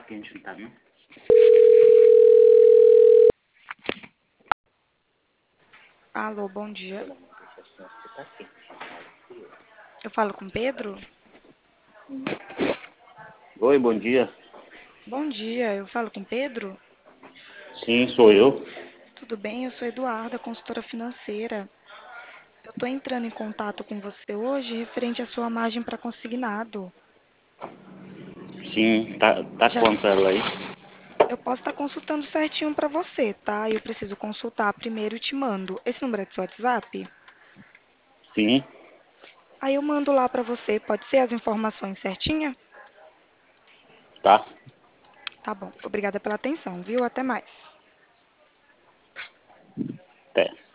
que a gente não tá, não? Alô, bom dia. Pelo amor de Jesus, você tá quente. Eu falo com Pedro? Oi, bom dia. Bom dia, eu falo com Pedro? Sim, sou eu. Tudo bem? Eu sou Eduarda, consultora financeira. Eu estou entrando em contato com você hoje referente à sua margem para consignado. Sim, tá Já quanto ela aí? eu posso estar consultando certinho para você, tá? Eu preciso consultar primeiro e te mando. Esse número é do seu WhatsApp? Sim, Aí eu mando lá para você, pode ser as informações certinha? tá. Tá bom. Obrigada pela atenção, viu? Até mais. Até.